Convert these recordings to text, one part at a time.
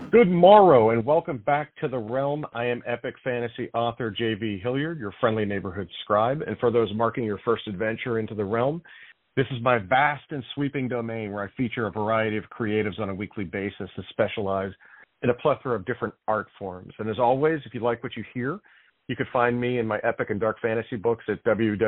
Good morrow, and welcome back to The Realm. I am epic fantasy author J.V. Hilliard, your friendly neighborhood scribe. And for those marking your first adventure into The Realm, this is my vast and sweeping domain where I feature a variety of creatives on a weekly basis and specialize in a plethora of different art forms. And as always, if you like what you hear, you can find me in my epic and dark fantasy books at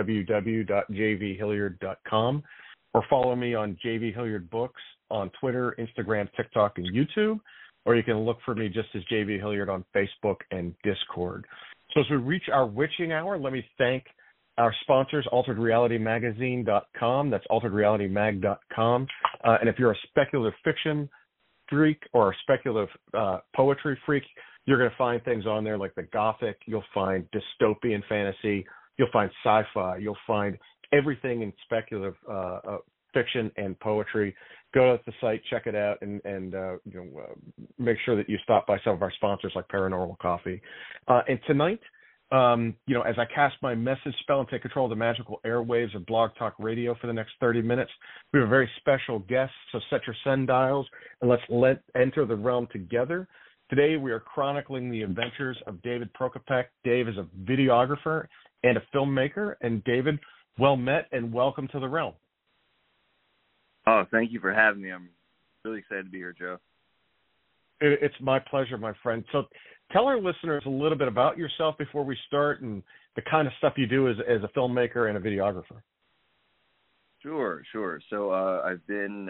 www.jvhilliard.com or follow me on JV Hilliard Books on Twitter, Instagram, TikTok, and YouTube. Or you can look for me just as J.V. Hilliard on Facebook and Discord. So as we reach our witching hour, let me thank our sponsors, AlteredRealityMagazine.com. That's AlteredRealityMag.com. And if you're a speculative fiction freak or a speculative poetry freak, you're going to find things on there like the Gothic. You'll find dystopian fantasy. You'll find sci-fi. You'll find everything in speculative fiction and poetry. Go to the site, check it out, and make sure that you stop by some of our sponsors like Paranormal Coffee. And tonight, as I cast my message spell and take control of the magical airwaves of Blog Talk Radio for the next 30 minutes, we have a very special guest, so set your sundials and let's enter the realm together. Today, we are chronicling the adventures of David Prokopec. Dave is a videographer and a filmmaker. And David, well met and welcome to the realm. Oh, thank you for having me. I'm really excited to be here, Joe. It's my pleasure, my friend. So tell our listeners a little bit about yourself before we start and the kind of stuff you do as a filmmaker and a videographer. Sure. So I've been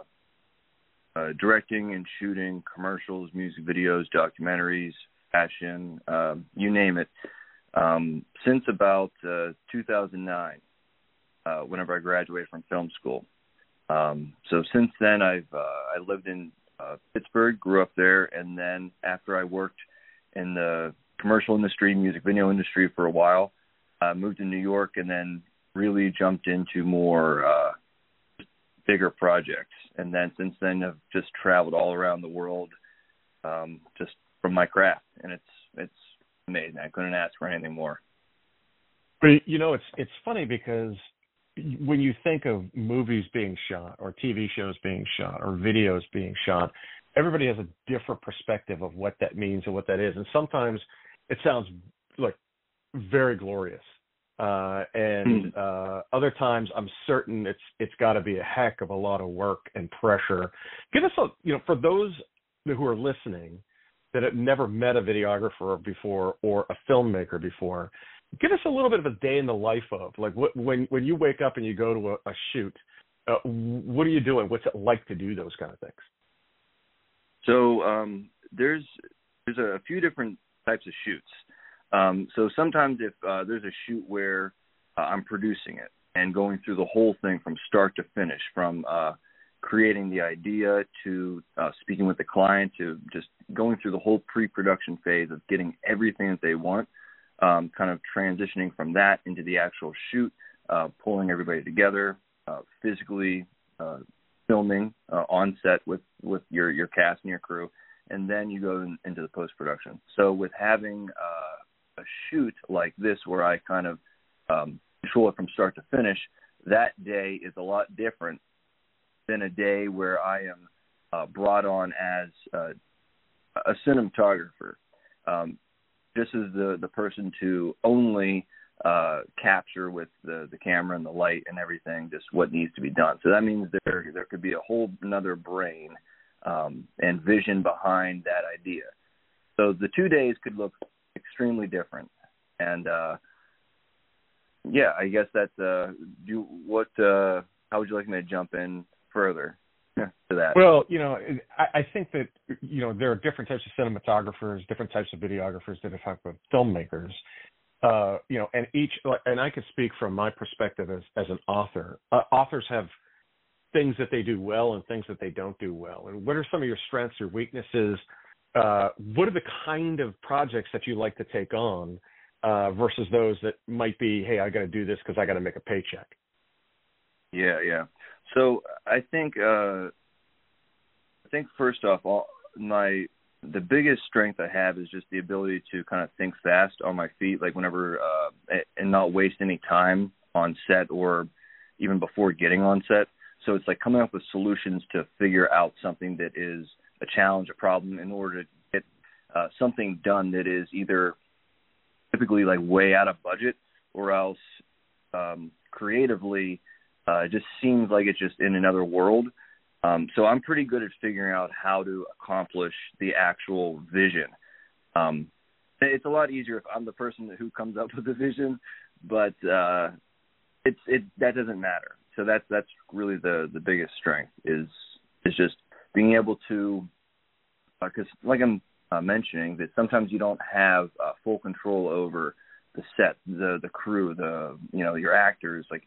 directing and shooting commercials, music videos, documentaries, fashion, you name it, since about 2009, whenever I graduated from film school. So since then, I lived in Pittsburgh, grew up there, and then after I worked in the commercial industry, music video industry for a while, moved to New York, and then really jumped into more bigger projects. And then since then, I've just traveled all around the world, just from my craft, and it's amazing. I couldn't ask for anything more. But it's funny because when you think of movies being shot or TV shows being shot or videos being shot, everybody has a different perspective of what that means and what that is. And sometimes it sounds like very glorious. And other times I'm certain it's got to be a heck of a lot of work and pressure. Give us for those who are listening that have never met a videographer before or a filmmaker before, give us a little bit of a day in the life of, like, when you wake up and you go to a shoot, what are you doing? What's it like to do those kind of things? So there's a few different types of shoots. So sometimes if there's a shoot where I'm producing it and going through the whole thing from start to finish, from creating the idea to speaking with the client to just going through the whole pre-production phase of getting everything that they want, kind of transitioning from that into the actual shoot, pulling everybody together, physically filming on set with your cast and your crew, and then you go into the post-production. So with having a shoot like this where I kind of control it from start to finish, that day is a lot different than a day where I am brought on as a cinematographer. This is the person to only capture with the camera and the light and everything, just what needs to be done. So that means there could be a whole another brain and vision behind that idea. So the 2 days could look extremely different. And I guess that's how would you like me to jump in further to that? Well, I think that, there are different types of cinematographers, different types of videographers, different types of filmmakers, and I could speak from my perspective as an author. Authors have things that they do well and things that they don't do well. And what are some of your strengths, your weaknesses? What are the kind of projects that you like to take on versus those that might be, hey, I got to do this because I got to make a paycheck? Yeah. So I think first off, the biggest strength I have is just the ability to kind of think fast on my feet, like whenever and not waste any time on set or even before getting on set. So it's like coming up with solutions to figure out something that is a challenge, a problem, in order to get something done that is either typically like way out of budget, or else creatively it just seems like it's just in another world. So I'm pretty good at figuring out how to accomplish the actual vision. It's a lot easier if I'm the person who comes up with the vision, but that doesn't matter. So that's really the biggest strength is just being able to, because like I'm mentioning, that sometimes you don't have full control over the set, the crew, your actors, like.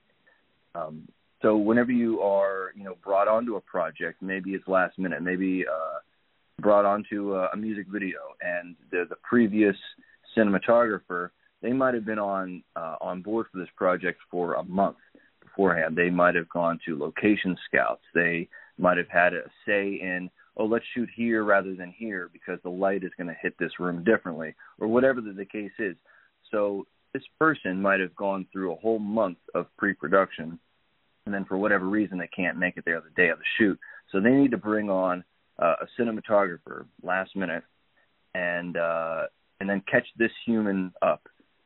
So whenever you are, brought onto a project, maybe it's last minute, maybe brought onto a music video, and the previous cinematographer, they might have been on board for this project for a month beforehand. They might have gone to location scouts. They might have had a say in, let's shoot here rather than here because the light is going to hit this room differently, or whatever the case is. So this person might have gone through a whole month of pre-production, and then for whatever reason they can't make it there the day of the shoot. So they need to bring on a cinematographer last minute and then catch this human up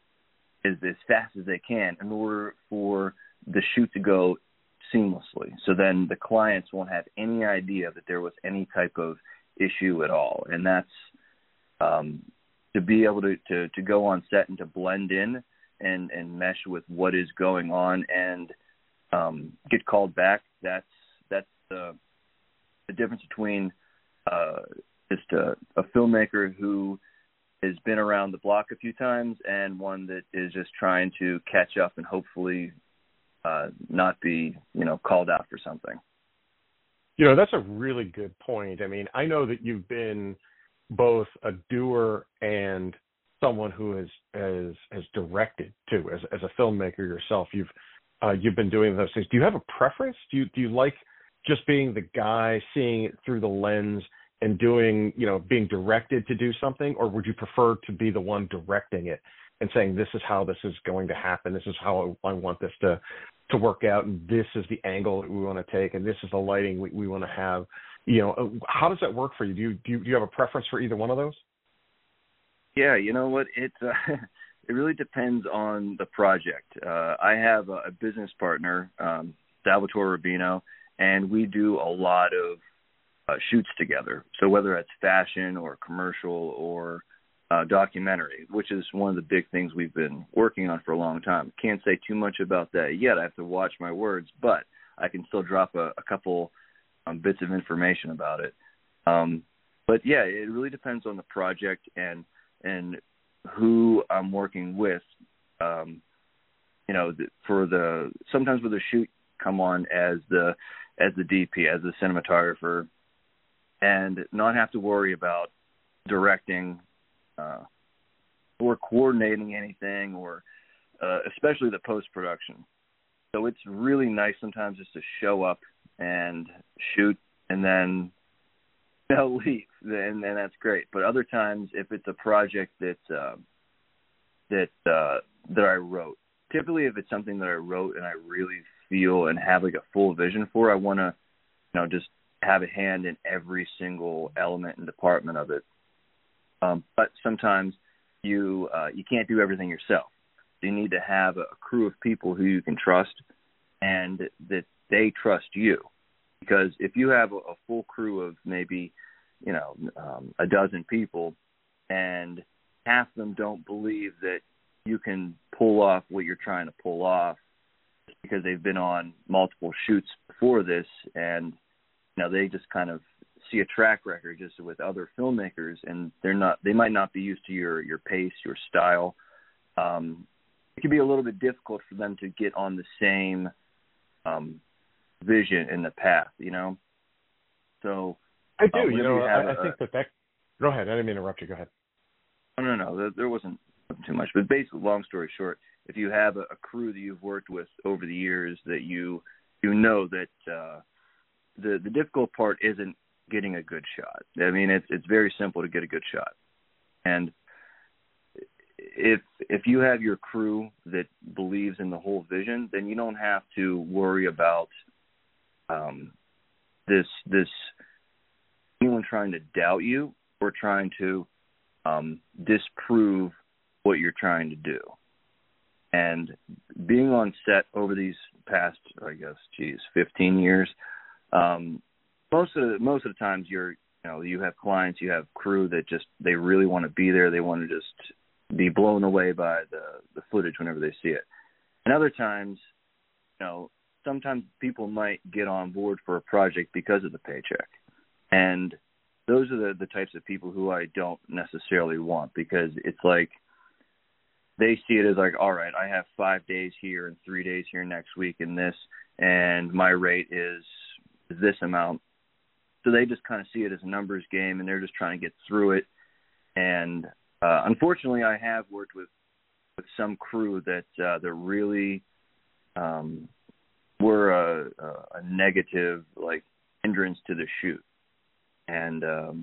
as fast as they can in order for the shoot to go seamlessly. So then the clients won't have any idea that there was any type of issue at all. And that's to be able to go on set and to blend in and mesh with what is going on and get called back. That's the difference between just a filmmaker who has been around the block a few times and one that is just trying to catch up and hopefully not be called out for something. That's a really good point. I mean, I know that you've been both a doer and someone who has directed too, as a filmmaker yourself. You've been doing those things. Do you have a preference? Do you like just being the guy seeing it through the lens and doing, being directed to do something, or would you prefer to be the one directing it and saying, this is how this is going to happen, this is how I want this to work out, and this is the angle that we want to take, and this is the lighting we want to have? How does that work for you? Do you have a preference for either one of those? Yeah, you know what? It really depends on the project. I have a business partner, Salvatore Rubino, and we do a lot of shoots together. So whether it's fashion or commercial or documentary, which is one of the big things we've been working on for a long time. Can't say too much about that yet. I have to watch my words, but I can still drop a couple bits of information about it. But yeah, it really depends on the project and who I'm working with. Sometimes with a shoot, come on as the DP, as the cinematographer, and not have to worry about directing or coordinating anything, or especially the post-production. So it's really nice sometimes just to show up and shoot and then leave, and that's great. But other times, if it's a project that I wrote, typically if it's something that I wrote and I really feel and have like a full vision for, I want to, just have a hand in every single element and department of it. But sometimes you can't do everything yourself. You need to have a crew of people who you can trust and that they trust you. Because if you have a full crew of maybe, a dozen people and half of them don't believe that you can pull off what you're trying to pull off because they've been on multiple shoots before this, and they just kind of see a track record just with other filmmakers, and they might not be used to your pace, your style. It can be a little bit difficult for them to get on the same vision in the path, So I do. I think that. Go ahead. I didn't mean to interrupt you. Go ahead. No. There wasn't too much, but basically, long story short, if you have a crew that you've worked with over the years, that you know that the difficult part isn't getting a good shot. I mean, it's very simple to get a good shot, and if you have your crew that believes in the whole vision, then you don't have to worry about this anyone trying to doubt you or trying to disprove what you're trying to do. And being on set over these past, 15 years, most of the times you have clients, you have crew that just, they really want to be there. They want to just be blown away by the footage whenever they see it. And other times, sometimes people might get on board for a project because of the paycheck. And those are the types of people who I don't necessarily want, because it's like they see it as like, all right, I have 5 days here and 3 days here next week in this, and my rate is this amount. So they just kind of see it as a numbers game, and they're just trying to get through it. And unfortunately, I have worked with some crew that really were a negative, like, hindrance to the shoot. And,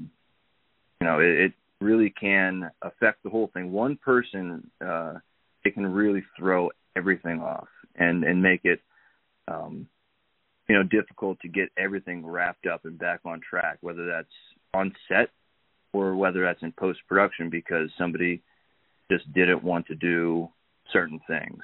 it really can affect the whole thing. One person, it can really throw everything off and make it, difficult to get everything wrapped up and back on track, whether that's on set or whether that's in post-production because somebody just didn't want to do certain things.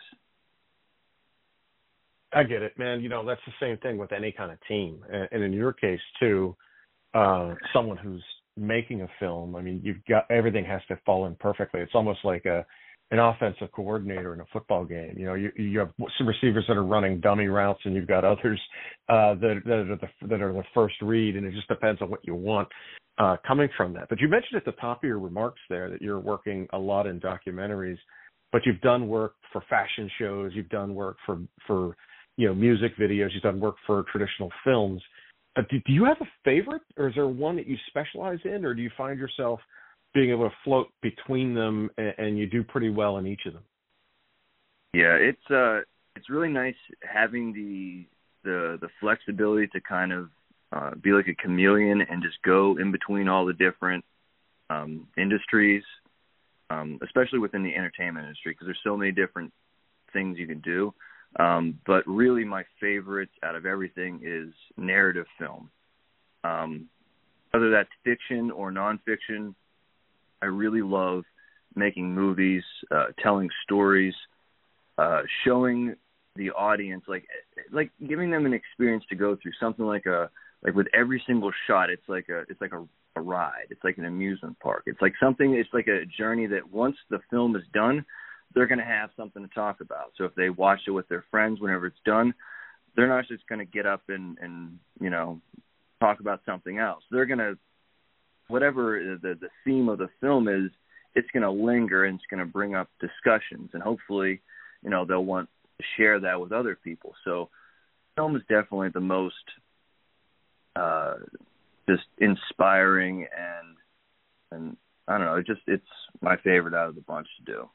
I get it, man. That's the same thing with any kind of team. And in your case, too, someone who's making a film, I mean, you've got, everything has to fall in perfectly. It's almost like an offensive coordinator in a football game. You have some receivers that are running dummy routes, and you've got others that are the first read, and it just depends on what you want coming from that. But you mentioned at the top of your remarks there that you're working a lot in documentaries, but you've done work for fashion shows, you've done work for music videos, you've done work for traditional films. Do you have a favorite, or is there one that you specialize in, or do you find yourself being able to float between them and you do pretty well in each of them? Yeah, it's really nice having the flexibility to kind of be like a chameleon and just go in between all the different industries, especially within the entertainment industry, because there's so many different things you can do. But really my favorite out of everything is narrative film. Whether that's fiction or nonfiction, I really love making movies, telling stories, showing the audience, like giving them an experience to go through something like with every single shot, it's like a ride. It's like an amusement park. It's like a journey that once the film is done, they're going to have something to talk about. So if they watch it with their friends whenever it's done, they're not just going to get up and talk about something else. They're going to, whatever the theme of the film is, it's going to linger and it's going to bring up discussions. And hopefully, they'll want to share that with other people. So film is definitely the most just inspiring and I don't know, it's my favorite out of the bunch to do.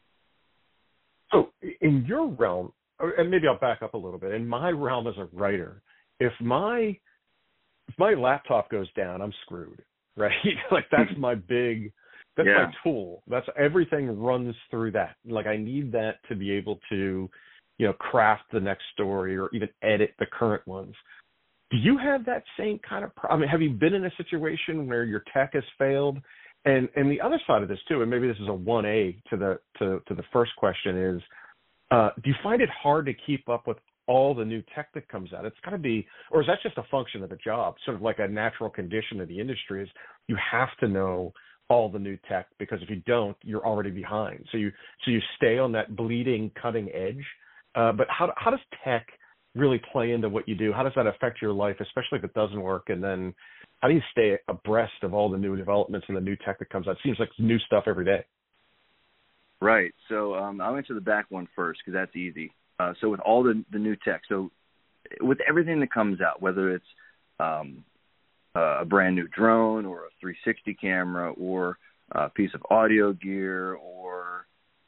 So in your realm, and maybe I'll back up a little bit, in my realm as a writer, if my laptop goes down, I'm screwed, right? Like that's my tool. That's everything runs through that. Like I need that to be able to, craft the next story or even edit the current ones. Do you have that same kind of problem? Have you been in a situation where your tech has failed? And the other side of this too, and maybe this is a 1A to the first question is, do you find it hard to keep up with all the new tech that comes out? It's got to be, or is that just a function of the job? Sort of like a natural condition of the industry is you have to know all the new tech, because if you don't, you're already behind. So you stay on that bleeding cutting edge. But how does tech really play into what you do? How does that affect your life, especially if it doesn't work? And then how do you stay abreast of all the new developments and the new tech that comes out? It seems like new stuff every day. Right. So I'll answer the back one first because that's easy. So with all the new tech, so with everything that comes out, whether it's a brand new drone or a 360 camera or a piece of audio gear or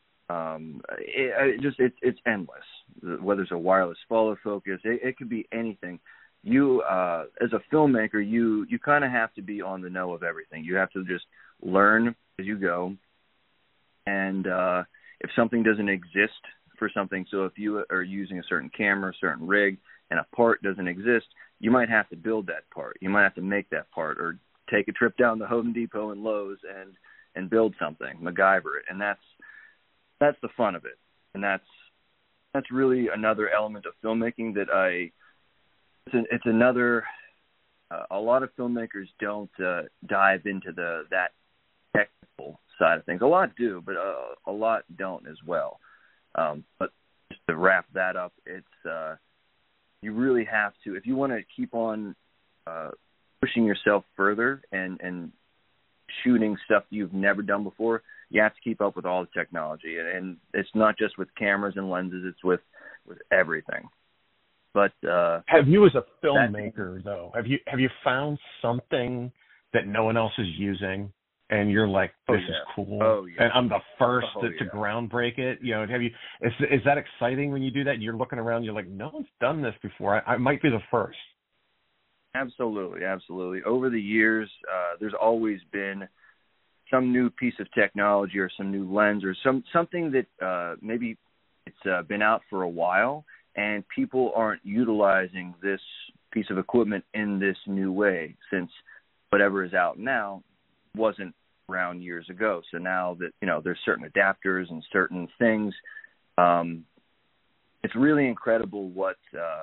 it's endless. Whether it's a wireless follow focus, it could be anything. You as a filmmaker, you kind of have to be on the know of everything. You have to just learn as you go. And if something doesn't exist for something, so if you are using a certain camera, a certain rig, and a part doesn't exist, you might have to build that part. You might have to make that part or take a trip down to Home Depot and Lowe's and build something, MacGyver it, and that's the fun of it, and that's really another element of filmmaking that it's another. A lot of filmmakers don't dive into that technical side of things. A lot do, but a lot don't as well. But just to wrap that up, it's you really have to, if you want to keep on pushing yourself further and shooting stuff you've never done before, you have to keep up with all the technology. And it's not just with cameras and lenses; it's with everything. But have you, as a filmmaker, though, have you found something that no one else is using, and you're like, this is cool, and I'm the first to groundbreak it? You know, is that exciting when you do that? You're looking around, you're like, no one's done this before. I might be the first. Absolutely, absolutely. Over the years, there's always been some new piece of technology or some new lens or something that maybe it's been out for a while, and people aren't utilizing this piece of equipment in this new way, since whatever is out now wasn't around years ago. So now that, there's certain adapters and certain things, it's really incredible what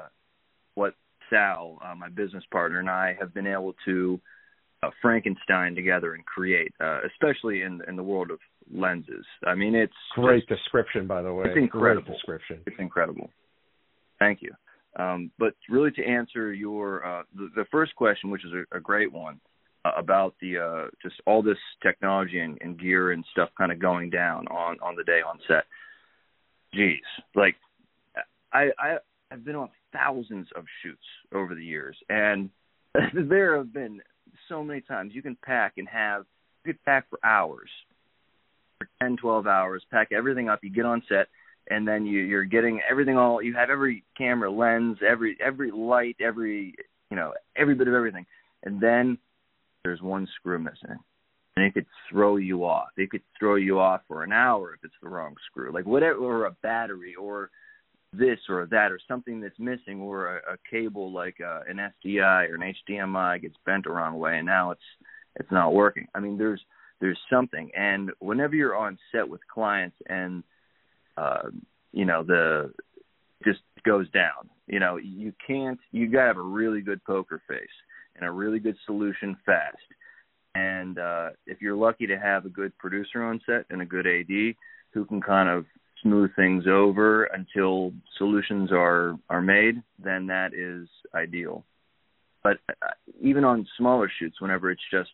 Sal, my business partner, and I have been able to Frankenstein together and create, especially in the world of lenses. I mean, it's great description, by the way. It's incredible. Great description. It's incredible. Thank you. But really, to answer your the first question, which is a great one, about the just all this technology and gear and stuff kind of going down on the day on set. Geez, like I've been on thousands of shoots over the years, and there have been so many times you can pack for hours, for 10, 12 hours, pack everything up, you get on set, and then you're getting everything you have every camera lens, every light, every bit of everything. And then there's one screw missing. And it could throw you off. It could throw you off for an hour if it's the wrong screw. Like whatever, or a battery, or this or that, or something that's missing, or a cable like an SDI or an HDMI gets bent the wrong way, and now it's not working. I mean, there's something. And whenever you're on set with clients and the just goes down. You gotta have a really good poker face and a really good solution fast. And if you're lucky to have a good producer on set and a good AD who can kind of smooth things over until solutions are made, then that is ideal. But even on smaller shoots, whenever it's just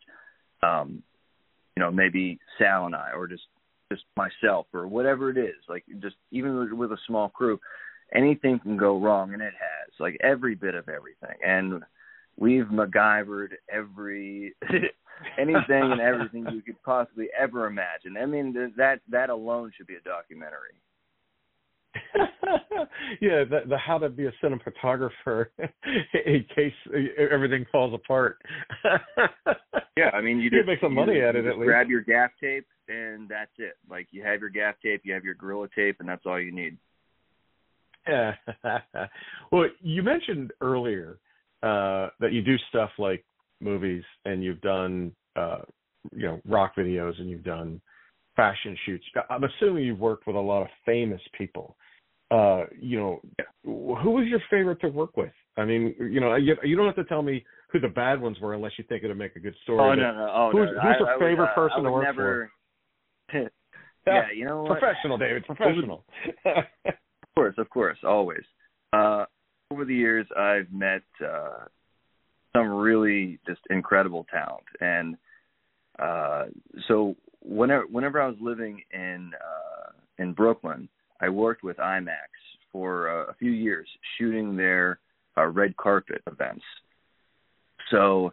maybe Sal and I, or just myself, or whatever it is, like just even with a small crew, anything can go wrong, and it has, like every bit of everything. And we've MacGyvered anything and everything you could possibly ever imagine. I mean, that alone should be a documentary. Yeah, the how to be a cinematographer in case everything falls apart. Yeah, I mean, you make some money at it, at least. Grab your gaff tape, and that's it. Like, you have your gaff tape, you have your Gorilla tape, and that's all you need. Yeah. Well, you mentioned earlier that you do stuff like movies, and you've done rock videos, and you've done fashion shoots. I'm assuming you've worked with a lot of famous people. Who was your favorite to work with? I mean, you don't have to tell me who the bad ones were unless you think it'll make a good story. Oh, no. Who's your favorite person to work for? Yeah, you know what? Professional, David, professional. Of course, always. Over the years, I've met some really just incredible talent. And so whenever I was living in Brooklyn, I worked with IMAX for a few years, shooting their red carpet events. So,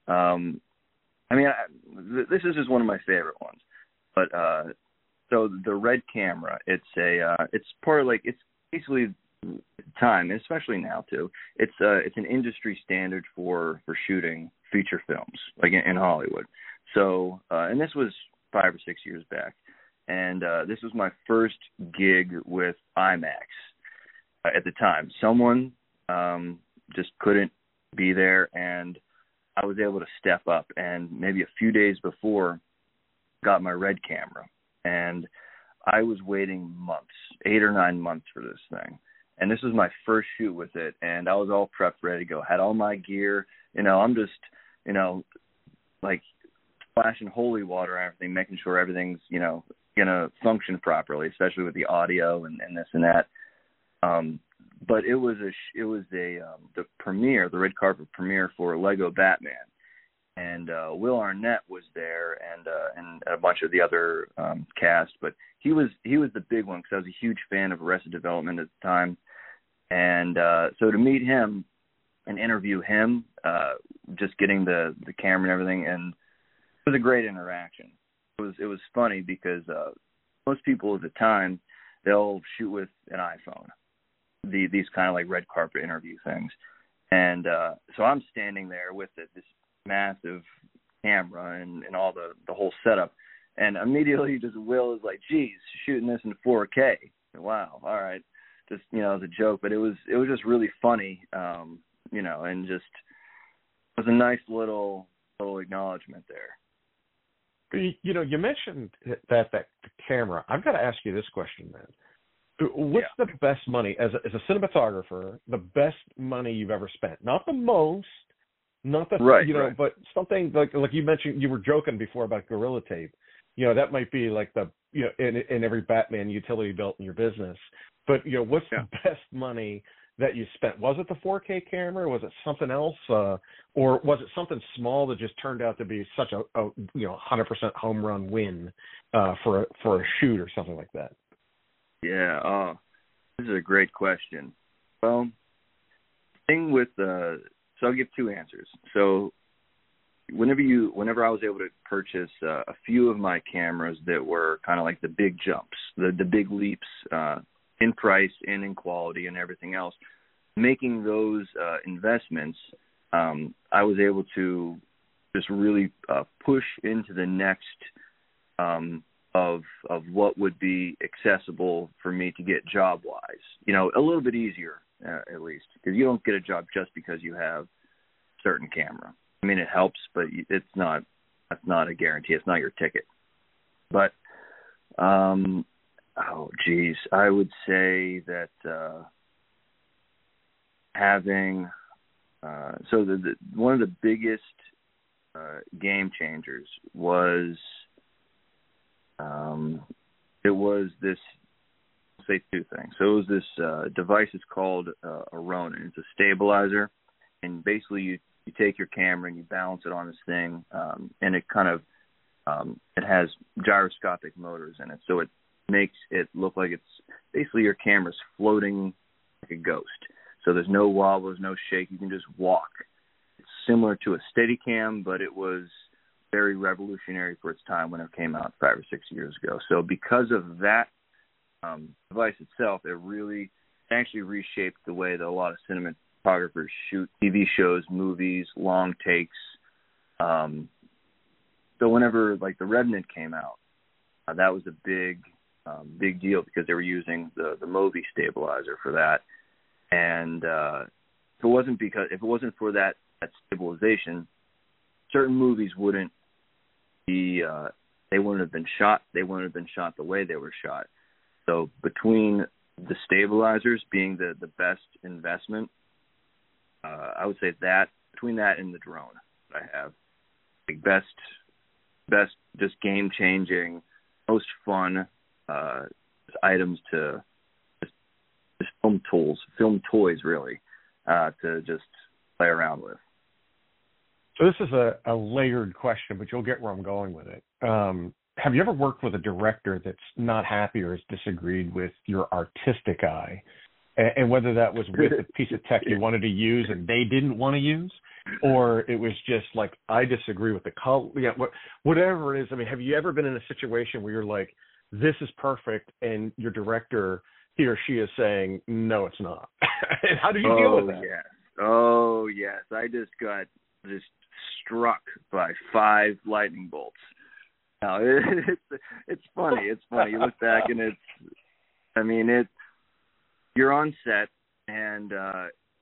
this is just one of my favorite ones. But so the Red camera, it's basically at the time, especially now too, it's an industry standard for shooting feature films, like in Hollywood. So, and this was 5 or 6 years back. And this was my first gig with IMAX at the time. Someone just couldn't be there, and I was able to step up, and maybe a few days before, got my Red camera, and I was waiting months, 8 or 9 months for this thing. And this was my first shoot with it, and I was all prepped, ready to go. Had all my gear. I'm just, like splashing holy water and everything, making sure everything's, going to function properly, especially with the audio and this and that. But it was the premiere, the red carpet premiere for Lego Batman. And Will Arnett was there, and a bunch of the other cast, but he was the big one because I was a huge fan of Arrested Development at the time, and so to meet him and interview him, just getting the camera and everything, and it was a great interaction. It was funny because most people at the time, they'll shoot with an iPhone, these kind of like red carpet interview things, and so I'm standing there with this massive camera and all the whole setup, and immediately just Will is like, geez, shooting this in 4K. Wow, all right, just as a joke, but it was just really funny, and just it was a nice little acknowledgement there. You mentioned that the camera. I've got to ask you this question, man. What's the best money as a cinematographer? The best money you've ever spent? Not the most. Not the right, but something like you mentioned. You were joking before about Gorilla Tape. That might be like the in every Batman utility belt in your business. But what's the best money that you spent? Was it the 4K camera? Was it something else, or was it something small that just turned out to be such a 100% home run win for a shoot or something like that? Yeah. Oh, this is a great question. Well, the thing with so I'll give two answers. So whenever I was able to purchase a few of my cameras that were kind of like the big jumps, the big leaps in price and in quality and everything else, making those investments, I was able to just really push into the next of what would be accessible for me to get job-wise. A little bit easier. At least, because you don't get a job just because you have a certain camera. I mean, it helps, but that's not a guarantee. It's not your ticket. But, I would say that having one of the biggest game changers was it was this. Say two things. So it was this device is called a Ronin. It's a stabilizer, and basically you take your camera and you balance it on this thing, and it kind of it has gyroscopic motors in it, so it makes it look like it's basically your camera's floating like a ghost. So there's no wobble, there's no shake. You can just walk. It's similar to a Steadicam, but it was very revolutionary for its time when it came out 5 or 6 years ago. So because of that device itself, it actually reshaped the way that a lot of cinematographers shoot TV shows, movies, long takes. So whenever like the Revenant came out, that was a big deal because they were using the Movi stabilizer for that. And if it wasn't for that stabilization, certain movies wouldn't have been shot the way they were shot. So between the stabilizers being the best investment, I would say that between that and the drone that I have, like best just game changing, most fun items to just film toys really, to just play around with. So this is a layered question, but you'll get where I'm going with it. Have you ever worked with a director that's not happy or has disagreed with your artistic eye? And whether that was with a piece of tech you wanted to use and they didn't want to use, or it was just like, I disagree with the color, whatever it is. I mean, have you ever been in a situation where you're like, this is perfect, and your director, he or she is saying, no, it's not? And how do you deal with that? Yes. Oh, yes. I just got struck by 5 lightning bolts. No, it's funny. It's funny. You look back and you're on set and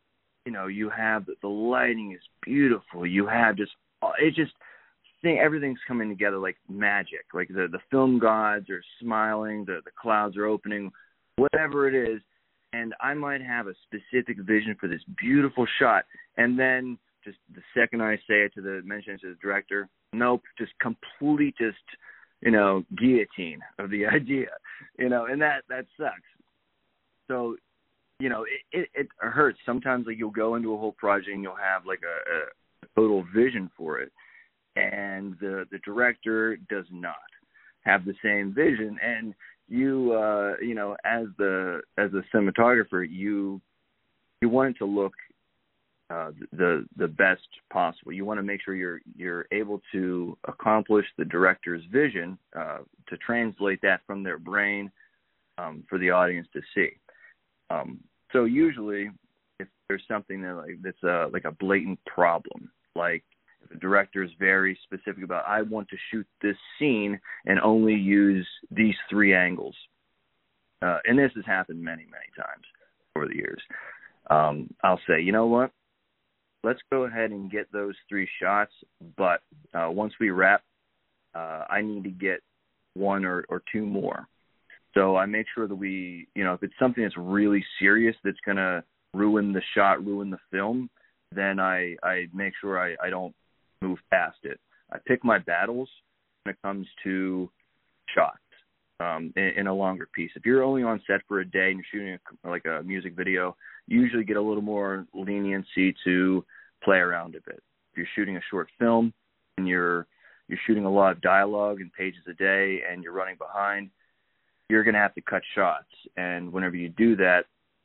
you have the lighting is beautiful. You have everything's coming together like magic. Like the film gods are smiling, the clouds are opening, whatever it is. And I might have a specific vision for this beautiful shot, and then just the second I say it mention it to the director, nope, just complete guillotine of the idea, and that sucks. So, it hurts. Sometimes like you'll go into a whole project and you'll have like a total vision for it, and the director does not have the same vision, and you as the cinematographer, you want it to look the best possible. You want to make sure you're able to accomplish the director's vision, to translate that from their brain for the audience to see. So usually, if there's something that's like a blatant problem, like if the director is very specific about, I want to shoot this scene and only use these 3 angles, and this has happened many, many times over the years, I'll say, you know what? Let's go ahead and get those 3 shots, but once we wrap, I need to get 1 or 2 more. So I make sure that we, if it's something that's really serious that's going to ruin the shot, ruin the film, then I make sure I don't move past it. I pick my battles when it comes to shots in a longer piece. If you're only on set for a day and you're shooting like a music video, you usually get a little more leniency to play around a bit. If you're shooting a short film and you're shooting a lot of dialogue and pages a day and you're running behind, you're going to have to cut shots. And whenever you do that,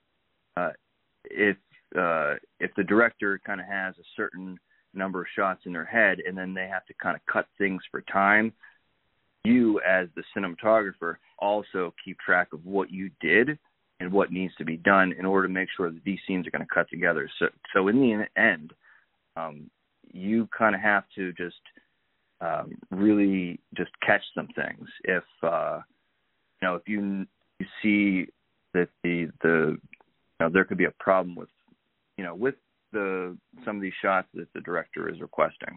if the director kind of has a certain number of shots in their head and then they have to kind of cut things for time, you as the cinematographer also keep track of what you did and what needs to be done in order to make sure that these scenes are going to cut together. So in the end, you kind of have to just really just catch some things. If if you see that there could be a problem with some of these shots that the director is requesting.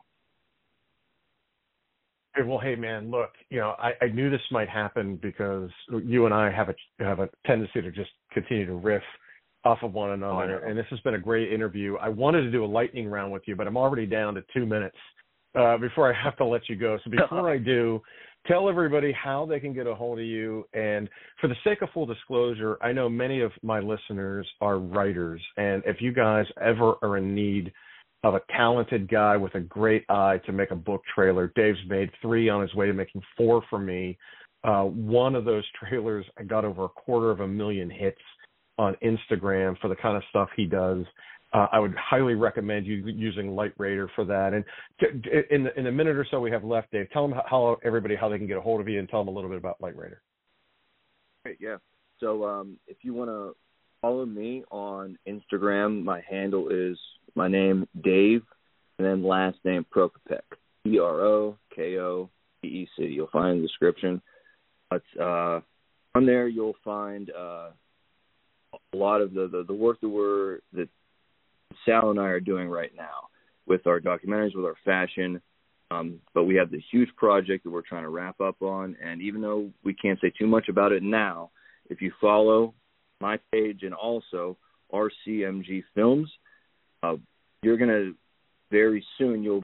Well, hey man, look, I knew this might happen because you and I have a tendency to just continue to riff off of one another, and this has been a great interview. I wanted to do a lightning round with you, but I'm already down to 2 minutes before I have to let you go. So before I do, tell everybody how they can get a hold of you. And for the sake of full disclosure, I know many of my listeners are writers, and if you guys ever are in need of a talented guy with a great eye to make a book trailer, Dave's made 3 on his way to making 4 for me. One of those trailers, I got over 250,000 hits on Instagram for the kind of stuff he does. I would highly recommend you using LightRaider for that. And in the minute or so we have left, Dave, tell them how they can get a hold of you, and tell them a little bit about LightRaider. Great, yeah. So if you want to follow me on Instagram, my handle is my name, Dave, and then last name, Prokopec, Prokopec. You'll find the description. But on there, you'll find a lot of the work that Sal and I are doing right now with our documentaries, with our fashion. But we have this huge project that we're trying to wrap up on. And even though we can't say too much about it now, if you follow my page and also RCMG Films, you're going to very soon you'll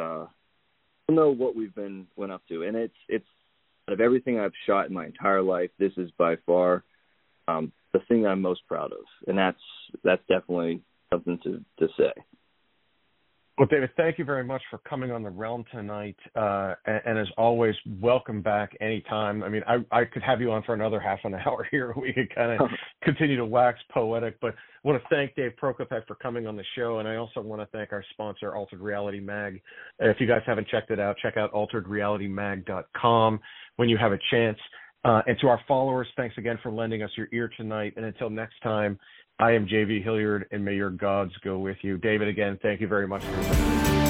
know what we've went up to. And it's out of everything I've shot in my entire life, this is by far the thing I'm most proud of. And that's definitely something to say. Well, David, thank you very much for coming on The Realm tonight. And as always, welcome back anytime. I mean, I could have you on for another half an hour here. We could kind of continue to wax poetic, but I want to thank Dave Prokopec for coming on the show. And I also want to thank our sponsor, Altered Reality Mag. If you guys haven't checked it out, check out alteredrealitymag.com when you have a chance. And to our followers, thanks again for lending us your ear tonight. And until next time, I am JV Hilliard, and may your gods go with you. David, again, thank you very much for your time.